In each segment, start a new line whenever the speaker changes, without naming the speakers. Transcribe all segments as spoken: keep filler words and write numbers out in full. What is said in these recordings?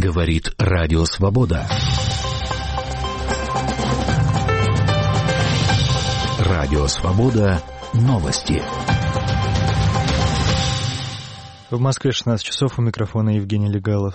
Говорит Радио Свобода. Радио Свобода. Новости.
В Москве шестнадцать часов, у микрофона Евгений Легалов.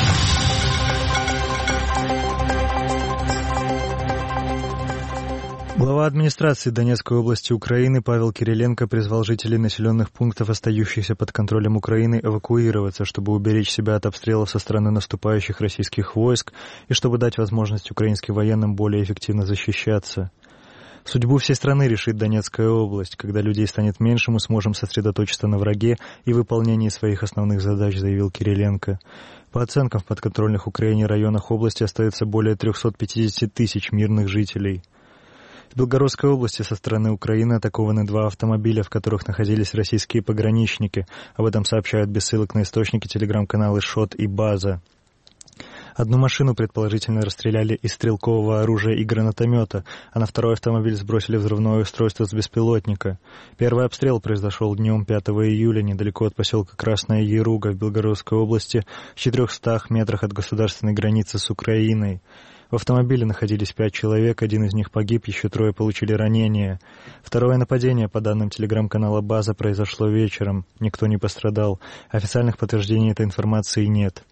Глава администрации Донецкой области Украины Павел Кириленко призвал жителей населенных пунктов, остающихся под контролем Украины, эвакуироваться, чтобы уберечь себя от обстрелов со стороны наступающих российских войск и чтобы дать возможность украинским военным более эффективно защищаться. Судьбу всей страны решит Донецкая область. Когда людей станет меньше, мы сможем сосредоточиться на враге и выполнении своих основных задач, заявил Кириленко. По оценкам, в подконтрольных Украине районах области остается более триста пятьдесят тысяч мирных жителей. В Белгородской области со стороны Украины атакованы два автомобиля, в которых находились российские пограничники. Об этом сообщают без ссылок на источники телеграм-каналы «Шот» и «База». Одну машину предположительно расстреляли из стрелкового оружия и гранатомета, а на второй автомобиль сбросили взрывное устройство с беспилотника. Первый обстрел произошел днем пятого июля недалеко от поселка Красная Яруга в Белгородской области, в четырехстах метрах от государственной границы с Украиной. В автомобиле находились пять человек, один из них погиб, еще трое получили ранения. Второе нападение, по данным телеграм-канала «База», произошло вечером. Никто не пострадал. Официальных подтверждений этой информации нет.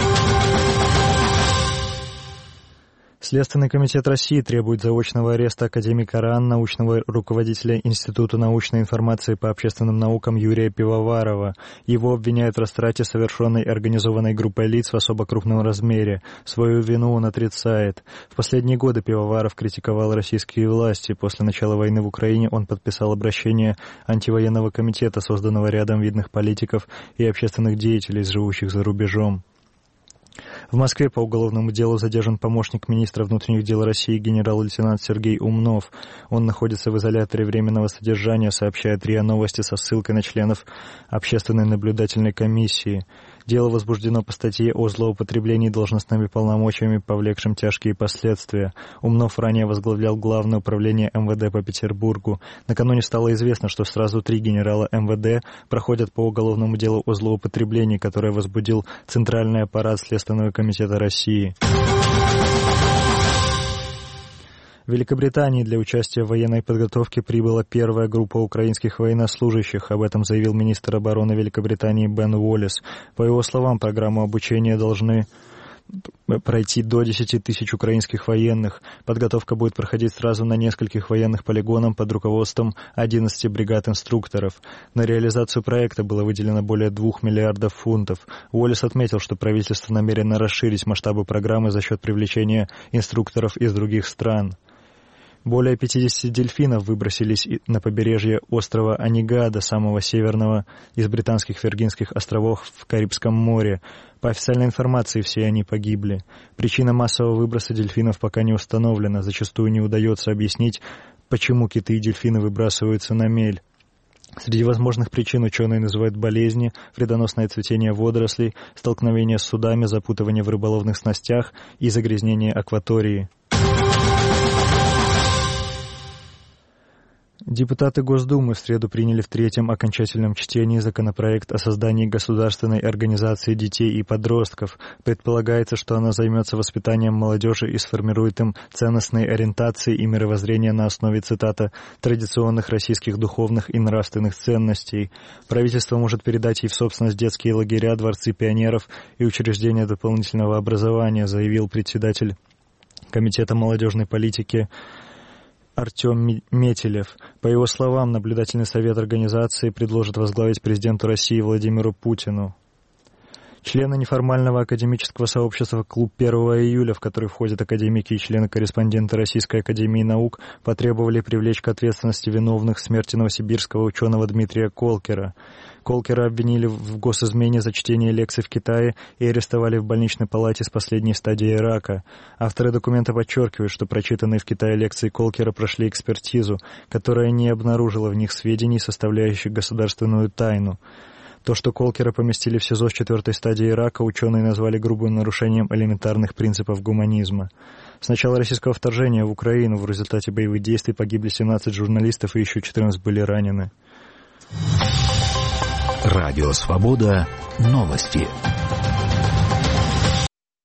Следственный комитет России требует заочного ареста академика РАН, научного руководителя Института научной информации по общественным наукам Юрия Пивоварова. Его обвиняют в растрате, совершенной организованной группой лиц в особо крупном размере. Свою вину он отрицает. В последние годы Пивоваров критиковал российские власти. После начала войны в Украине он подписал обращение антивоенного комитета, созданного рядом видных политиков и общественных деятелей, живущих за рубежом. В Москве по уголовному делу задержан помощник министра внутренних дел России генерал-лейтенант Сергей Умнов. Он находится в изоляторе временного содержания, сообщает РИА Новости со ссылкой на членов Общественной наблюдательной комиссии. Дело возбуждено по статье о злоупотреблении должностными полномочиями, повлекшим тяжкие последствия. Умнов ранее возглавлял Главное управление эм вэ дэ по Петербургу. Накануне стало известно, что сразу три генерала эм вэ дэ проходят по уголовному делу о злоупотреблении, которое возбудил Центральный аппарат Следственного комитета России. В Великобритании для участия в военной подготовке прибыла первая группа украинских военнослужащих. Об этом заявил министр обороны Великобритании Бен Уоллес. По его словам, программу обучения должны пройти до десяти тысяч украинских военных. Подготовка будет проходить сразу на нескольких военных полигонах под руководством одиннадцати бригад инструкторов. На реализацию проекта было выделено более двух миллиардов фунтов. Уоллес отметил, что правительство намерено расширить масштабы программы за счет привлечения инструкторов из других стран. Более пятидесяти дельфинов выбросились на побережье острова Анигада, самого северного из британских Виргинских островов в Карибском море. По официальной информации, все они погибли. Причина массового выброса дельфинов пока не установлена. Зачастую не удается объяснить, почему киты и дельфины выбрасываются на мель. Среди возможных причин ученые называют болезни, вредоносное цветение водорослей, столкновение с судами, запутывание в рыболовных снастях и загрязнение акватории. Депутаты Госдумы в среду приняли в третьем окончательном чтении законопроект о создании государственной организации детей и подростков. Предполагается, что она займется воспитанием молодежи и сформирует им ценностные ориентации и мировоззрение на основе, цитата, «традиционных российских духовных и нравственных ценностей». Правительство может передать ей в собственность детские лагеря, дворцы пионеров и учреждения дополнительного образования, заявил председатель Комитета молодежной политики Артем Метелев. По его словам, наблюдательный совет организации предложит возглавить президенту России Владимиру Путину. Члены неформального академического сообщества «Клуб первого июля», в который входят академики и члены-корреспонденты Российской академии наук, потребовали привлечь к ответственности виновных в смерти новосибирского ученого Дмитрия Колкера. Колкера обвинили в госизмене за чтение лекций в Китае и арестовали в больничной палате с последней стадией рака. Авторы документа подчеркивают, что прочитанные в Китае лекции Колкера прошли экспертизу, которая не обнаружила в них сведений, составляющих государственную тайну. То, что Колкера поместили в СИЗО с четвертой стадией рака, ученые назвали грубым нарушением элементарных принципов гуманизма. С начала российского вторжения в Украину в результате боевых действий погибли семнадцать журналистов и еще четырнадцать были ранены.
Радио Свобода. Новости.